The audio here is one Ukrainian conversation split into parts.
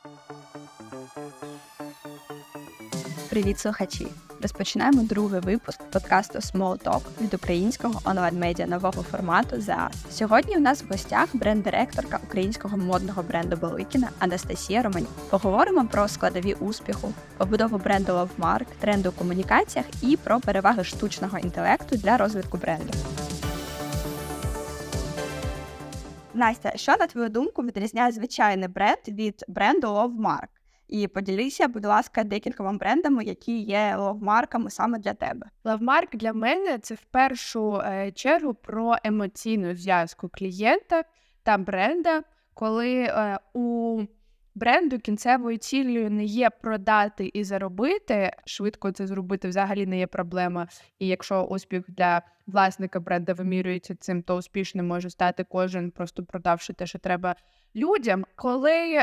Привіт, слухачі! Розпочинаємо другий випуск подкасту Small Talk від українського онлайн-медіа нового формату ZAAS. Сьогодні у нас в гостях бренд-директорка українського модного бренду Баликіна Анастасія Романюк. Поговоримо про складові успіху, побудову бренду LoveMark, тренди у комунікаціях і про переваги штучного інтелекту для розвитку бренду. Настя, що, на твою думку, відрізняє звичайний бренд від бренду LoveMark? І поділися, будь ласка, декількома брендами, які є ловмарками саме для тебе. LoveMark для мене – це в першу чергу про емоційну зв'язку клієнта та бренда, коли у бренду кінцевою цілею не є продати і заробити, швидко це зробити взагалі не є проблема. І якщо успіх для власника бренду вимірюється цим, то успішним може стати кожен, просто продавши те, що треба людям. Коли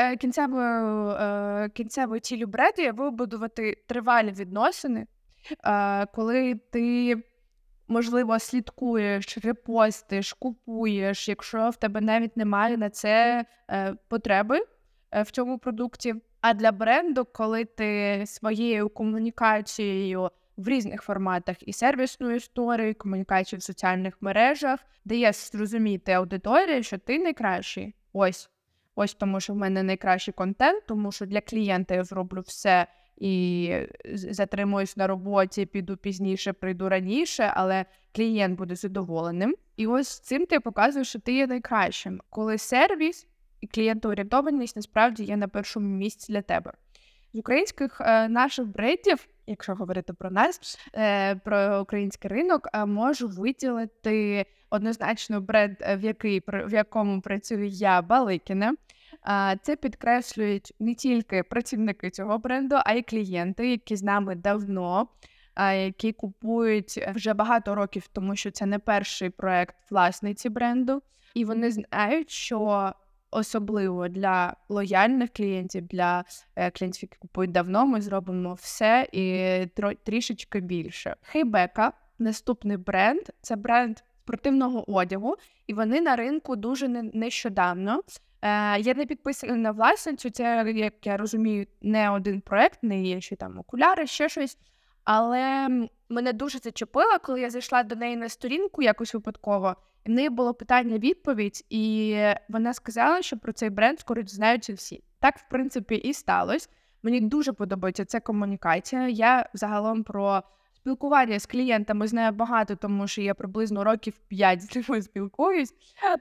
кінцевою ціллю бренду є вибудувати тривалі відносини, коли ти, можливо, слідкуєш, репостиш, купуєш, якщо в тебе навіть немає на це потреби в цьому продукті. А для бренду, коли ти своєю комунікацією в різних форматах і сервісною історією, і комунікацією в соціальних мережах, даєш зрозуміти аудиторії, що ти найкращий. Ось тому, що в мене найкращий контент, тому що для клієнта я зроблю все і затримуюсь на роботі, піду пізніше, прийду раніше, але клієнт буде задоволеним. І ось цим ти показуєш, що ти є найкращим, коли сервіс і клієнтоорієнтованість насправді є на першому місці для тебе. З українських наших брендів, якщо говорити про нас, про український ринок, можу виділити однозначно бренд, в якому працюю я, Баликіна. Це підкреслюють не тільки працівники цього бренду, а й клієнти, які з нами давно, які купують вже багато років, тому що це не перший проект власниці бренду. І вони знають, що особливо для лояльних клієнтів, для клієнтів, які купують давно, ми зробимо все і трішечки більше. Хейбека – наступний бренд. Це бренд спортивного одягу, і вони на ринку дуже нещодавно. Я не підписана на власницю, це, як я розумію, не один проект, не є ще там окуляри, ще щось. Але мене дуже зачепило, коли я зайшла до неї на сторінку якось випадково, і в неї було питання-відповідь, і вона сказала, що про цей бренд скоро дізнаються всі. Так, в принципі, і сталося. Мені дуже подобається ця комунікація. Я загалом про спілкування з клієнтами знаю багато, тому що я приблизно років 5 з ними спілкуюсь.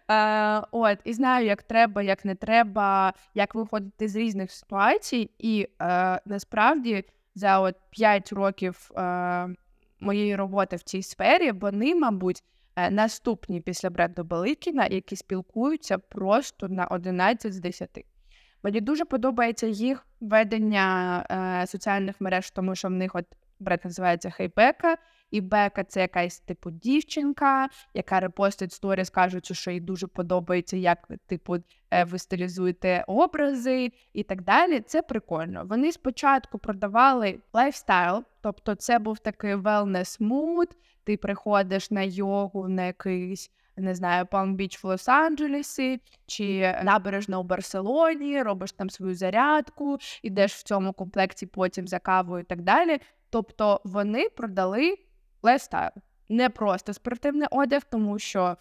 І знаю, як треба, як не треба, як виходити з різних ситуацій. І насправді за 5 років моєї роботи в цій сфері вони, мабуть, наступні після бренду Баликіна, які спілкуються просто на 11 з 10. Мені дуже подобається їх ведення соціальних мереж, тому що в них бренд називається Хейбека, і Бека – це якась типу дівчинка, яка репостить сторіс, кажучи, що їй дуже подобається, як ви стилізуєте образи і так далі. Це прикольно. Вони спочатку продавали лайфстайл, тобто це був такий wellness mood, ти приходиш на йогу, на якийсь, не знаю, Palm Beach в Лос-Анджелесі, чи набережна у Барселоні, робиш там свою зарядку, ідеш в цьому комплекті потім за кавою і так далі. Тобто вони продали лайфстайл. Не просто спортивний одяг, тому що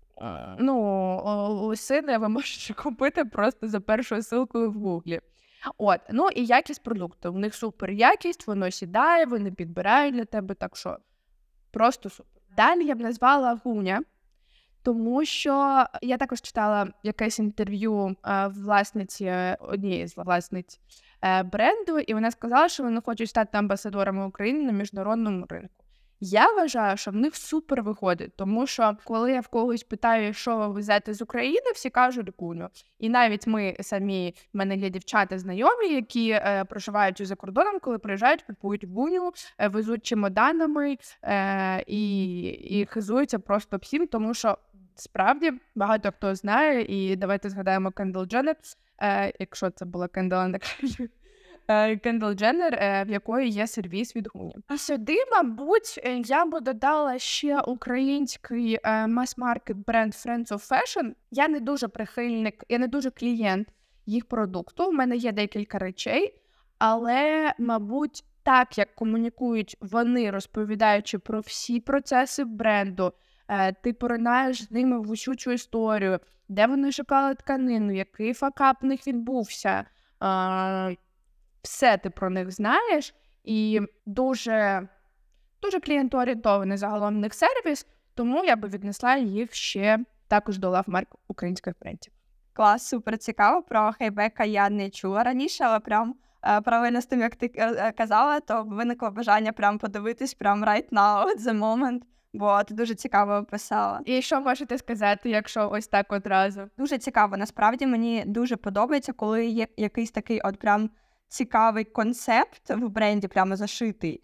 лосини ви можете купити просто за першою ссылкою в Гуглі. І якість продукту. У них супер якість, воно сідає, вони підбирають для тебе, так що просто супер. Далі я б назвала Гуня, тому що я також читала якесь інтерв'ю однієї з власниць бренду, і вона сказала, що вони хочуть стати амбасадорами України на міжнародному ринку. Я вважаю, що в них супер виходить, тому що коли я в когось питаю, що ви везете з України, всі кажуть Гуню. І навіть ми самі, в мене є дівчата знайомі, які проживають за кордоном, коли приїжджають, купують Гуню, везуть чемоданами і хизуються просто всім, тому що справді багато хто знає, і давайте згадаємо Кендал Дженнер, якщо це була Кендал, Кендал Дженнер, в якої є сервіс від Гуні. А сюди, мабуть, я б додала ще український мас-маркет бренд Friends of Fashion. Я не дуже клієнт їх продукту. У мене є декілька речей, але, мабуть, так, як комунікують вони, розповідаючи про всі процеси бренду, ти поринаєш з ними в усю цю історію, де вони шукали тканину, який факап в них відбувся. Все ти про них знаєш, і дуже, дуже клієнтоорієнтований загалом в них сервіс, тому я би віднесла їх ще також до лав марк українських брендів. Клас, супер цікаво. Про Хейбека я не чула раніше, але прям паралельно з тим, як ти казала, то виникло бажання прям подивитись прям right now, at the moment, бо ти дуже цікаво описала. І що можете сказати, якщо ось так одразу? Дуже цікаво. Насправді мені дуже подобається, коли є якийсь такий от прям цікавий концепт в бренді прямо зашитий.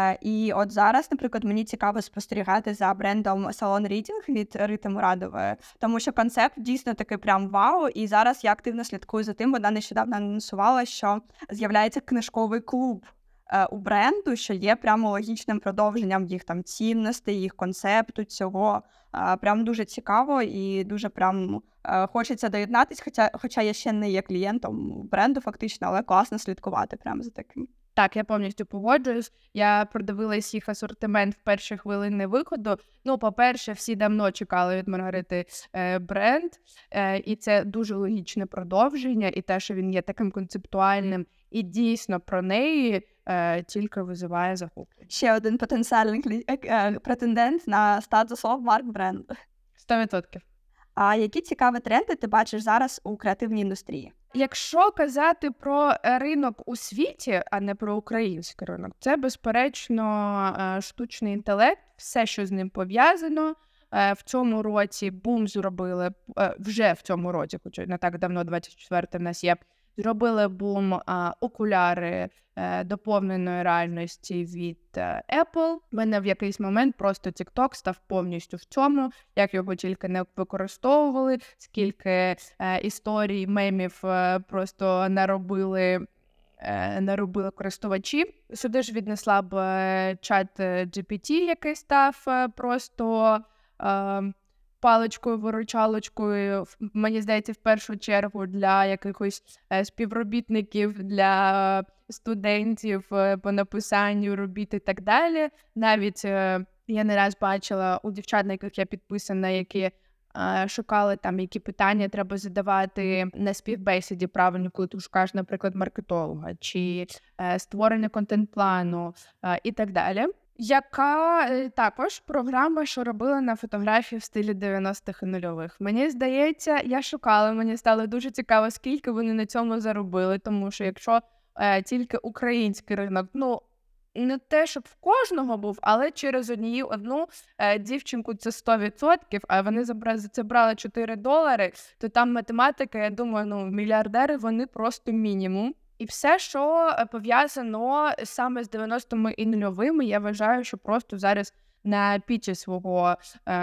І от зараз, наприклад, мені цікаво спостерігати за брендом Salon Reading від Рити Мурадової, тому що концепт дійсно такий прям вау, і зараз я активно слідкую за тим, вона нещодавно анонсувала, що з'являється книжковий клуб у бренду, що є прямо логічним продовженням їх там цінностей, їх концепту, цього. Прям дуже цікаво і дуже прям хочеться доєднатись, хоча я ще не є клієнтом бренду фактично, але класно слідкувати прямо за таким. Так, я повністю погоджуюсь. Я продивилась їх асортимент в перші хвилини виходу. Ну, по-перше, всі давно чекали від Маргарити бренд, і це дуже логічне продовження, і те, що він є таким концептуальним, і дійсно про неї тільки визиває захоплення. Ще один потенціальний претендент на статус лав марк бренду. 100%. А які цікаві тренди ти бачиш зараз у креативній індустрії? Якщо казати про ринок у світі, а не про український ринок, це, безперечно, штучний інтелект, все, що з ним пов'язано. В цьому році бум зробили, вже в цьому році, хоча не так давно, 24-й в нас є, зробили бум окуляри доповненої реальності від Apple. У мене в якийсь момент просто TikTok став повністю в цьому, як його тільки не використовували, скільки історій, мемів просто наробили користувачі. Сюди ж віднесла б чат GPT, який став просто паличкою-виручалочкою, мені здається, в першу чергу для якихось співробітників, для студентів по написанню робіт і так далі. Навіть я не раз бачила у дівчат, на яких я підписана, які шукали там, які питання треба задавати на співбесіді правильно, коли ти шукаєш, наприклад, маркетолога, чи створення контент-плану і так далі. Яка також програма, що робила на фотографії в стилі 90-х і нульових. Мені здається, я шукала, мені стало дуже цікаво, скільки вони на цьому заробили, тому що якщо тільки український ринок, ну, не те, щоб в кожного був, але через одну дівчинку це 100%, а вони за це брали $4, то там математика, я думаю, ну, мільярдери, вони просто мінімум. І все, що пов'язано саме з 90-ми і нульовими, я вважаю, що просто зараз на піці свого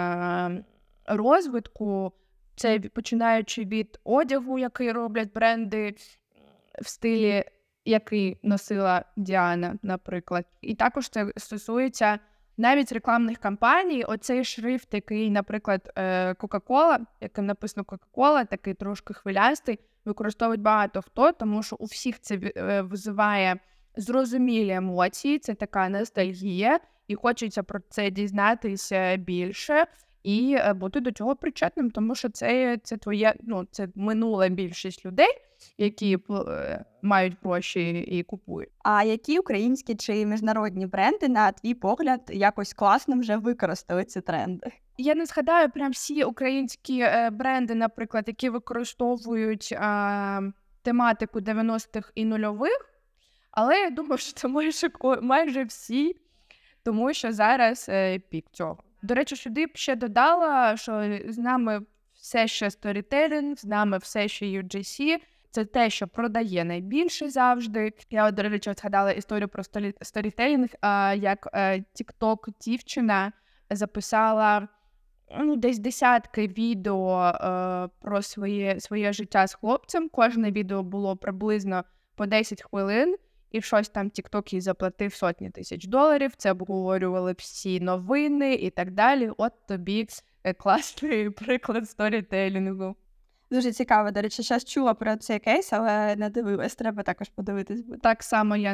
розвитку, це починаючи від одягу, який роблять бренди в стилі, який носила Діана, наприклад. І також це стосується навіть рекламних кампаній. Оцей шрифт, який, наприклад, Кока-Кола, яким написано Кока-Кола, такий трошки хвилястий, використовують багато хто, тому що у всіх це визиває зрозумілі емоції, це така ностальгія, і хочеться про це дізнатися більше і бути до цього причетним, тому що це твоє, ну, це минула більшість людей, які мають гроші і купують. А які українські чи міжнародні бренди, на твій погляд, якось класно вже використали ці тренди? Я не згадаю прям всі українські бренди, наприклад, які використовують тематику 90-х і нульових, але я думаю, що це майже всі, тому що зараз пік цього. До речі, сюди б ще додала, що з нами все ще сторітелінг, з нами все ще UGC. Це те, що продає найбільше завжди. Я, до речі, згадала історію про сторітелінг, як TikTok-дівчина записала десь десятки відео про своє життя з хлопцем. Кожне відео було приблизно по 10 хвилин. І щось там TikTok їй заплатив сотні тисяч $, це обговорювали всі новини і так далі. От тобі класний приклад сторітелінгу. Дуже цікаво. До речі, зараз чула про цей кейс, але не дивилась. Треба також подивитись буде. Так само я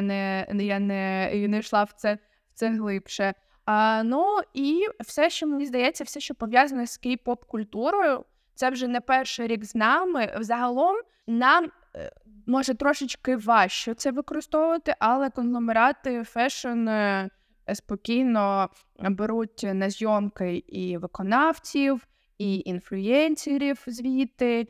не йшла в це глибше. Ну і все, що мені здається, все, що пов'язане з кей-поп-культурою, це вже не перший рік з нами. Взагалом нам може трошечки важче це використовувати, але конгломерати фешн спокійно беруть на зйомки і виконавців, і інфлюєнсерів звідти.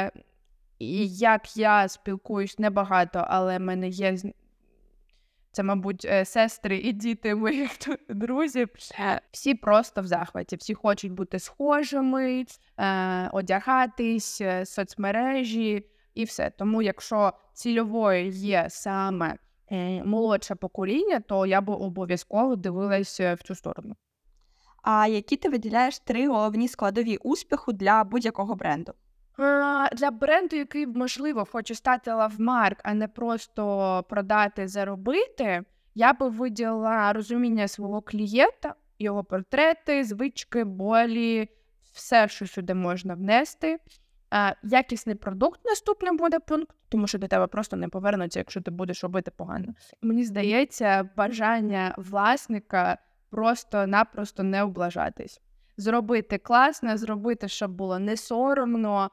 І як я спілкуюсь небагато, але в мене є, це, мабуть, сестри і діти моїх друзів, всі просто в захваті, всі хочуть бути схожими, одягатись, соцмережі і все. Тому якщо цільовою є саме молодше покоління, то я б обов'язково дивилась в цю сторону. А які ти виділяєш 3 головні складові успіху для будь-якого бренду? Для бренду, який, можливо, хоче стати лавмарк, а не просто продати, заробити, я би виділила розуміння свого клієнта, його портрети, звички, болі, все, що сюди можна внести. Якісний продукт наступним буде пункт, тому що до тебе просто не повернуться, якщо ти будеш робити погано. Мені здається, бажання власника просто-напросто не облажатись. Зробити класно, зробити, щоб було не соромно,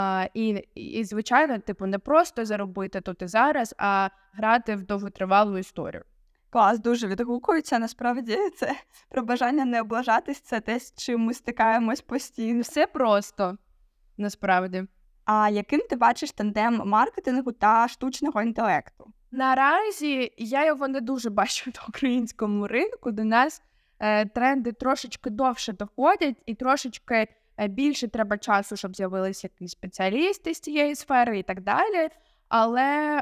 і звичайно, не просто заробити тут і зараз, а грати в довготривалу історію. Клас, дуже відгукується, насправді, це про бажання не облажатись, це те, з чим ми стикаємось постійно. Все просто, насправді. А яким ти бачиш тандем маркетингу та штучного інтелекту? Наразі я його не дуже бачу на українському ринку, до нас тренди трошечки довше доходять і трошечки більше треба часу, щоб з'явилися якісь спеціалісти з цієї сфери і так далі. Але,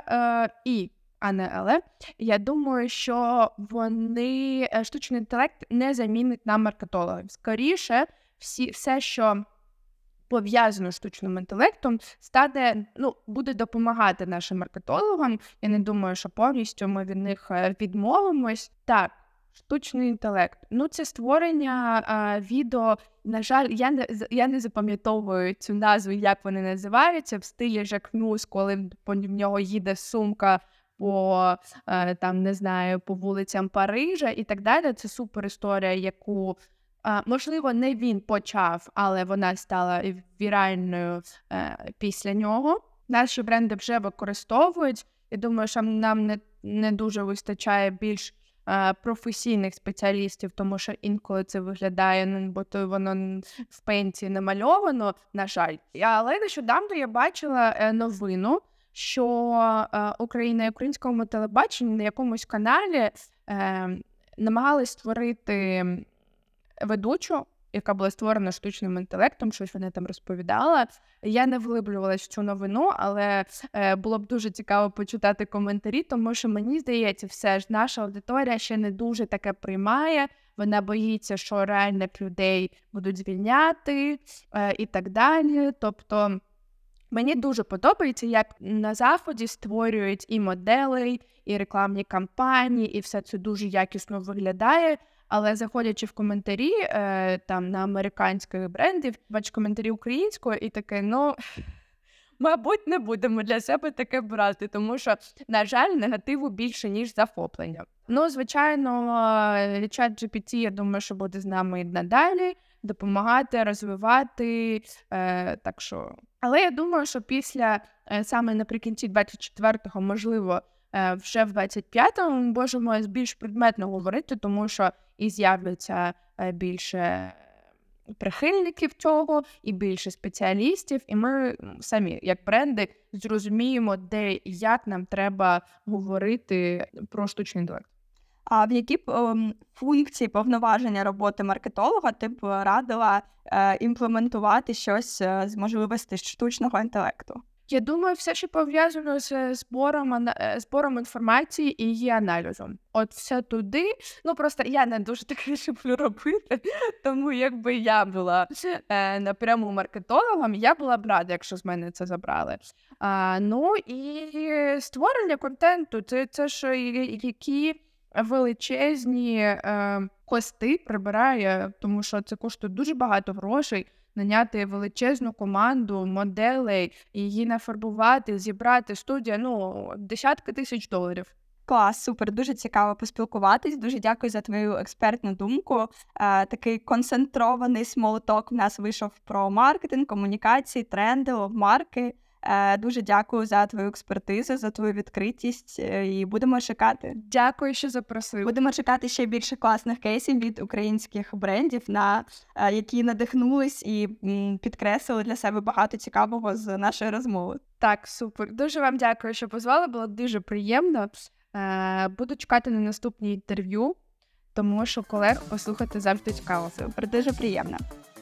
я думаю, що штучний інтелект не замінить нам маркетологів. Скоріше, все, що пов'язано з штучним інтелектом, буде допомагати нашим маркетологам. Я не думаю, що повністю ми від них відмовимось. Так, штучний інтелект. Це створення відео. На жаль, я не запам'ятовую цю назву, як вони називаються, в стилі Жак Мюс, коли в нього їде сумка по вулицям Парижа і так далі. Це супер історія, яку, можливо, не він почав, але вона стала віральною після нього. Наші бренди вже використовують. Я думаю, що нам не дуже вистачає більш професійних спеціалістів, тому що інколи це виглядає, бо то воно в пенті намальовано, на жаль. Але нещодавно я бачила новину, що на українському телебаченні на якомусь каналі намагались створити ведучу, яка була створена штучним інтелектом, щось вона там розповідала. Я не вглиблювалась в цю новину, але було б дуже цікаво почитати коментарі, тому що, мені здається, все ж наша аудиторія ще не дуже таке приймає, вона боїться, що реальних людей будуть звільняти і так далі. Тобто, мені дуже подобається, як на Заході створюють і моделей, і рекламні кампанії, і все це дуже якісно виглядає. Але заходячи в коментарі на американських брендів, бачу коментарі українською і таке, мабуть, не будемо для себе таке брати, тому що, на жаль, негативу більше, ніж захоплення. Звичайно, ChatGPT, я думаю, що буде з нами і надалі допомагати, розвивати, так що. Але я думаю, що саме наприкінці 24-го, можливо, вже в 25-му ми можемо більш предметно говорити, тому що і з'являться більше прихильників цього, і більше спеціалістів, і ми самі, як бренди, зрозуміємо, де і як нам треба говорити про штучний інтелект. А в які функції повноваження роботи маркетолога ти б радила імплементувати щось з можливостей штучного інтелекту? Я думаю, все, що пов'язано з збором інформації і її аналізом. От все туди. Просто я не дуже таке люблю робити, тому якби я була напряму маркетологом, я була б рада, якщо з мене це забрали. І створення контенту, це ж які величезні кости прибирає, тому що це коштує дуже багато грошей. наняти величезну команду моделей, її нафарбувати, зібрати студія, десятки тисяч доларів. Клас, супер, дуже цікаво поспілкуватись. Дуже дякую за твою експертну думку. Такий концентрований смолток в нас вийшов про маркетинг, комунікації, тренди, логмарки. Дуже дякую за твою експертизу, за твою відкритість і будемо чекати. Дякую, що запросив. Будемо чекати ще більше класних кейсів від українських брендів, які надихнулись і підкреслили для себе багато цікавого з нашої розмови. Так, супер. Дуже вам дякую, що позвали, було дуже приємно. Буду чекати на наступні інтерв'ю, тому що колег послухати завжди цікаво. Супер, дуже приємно.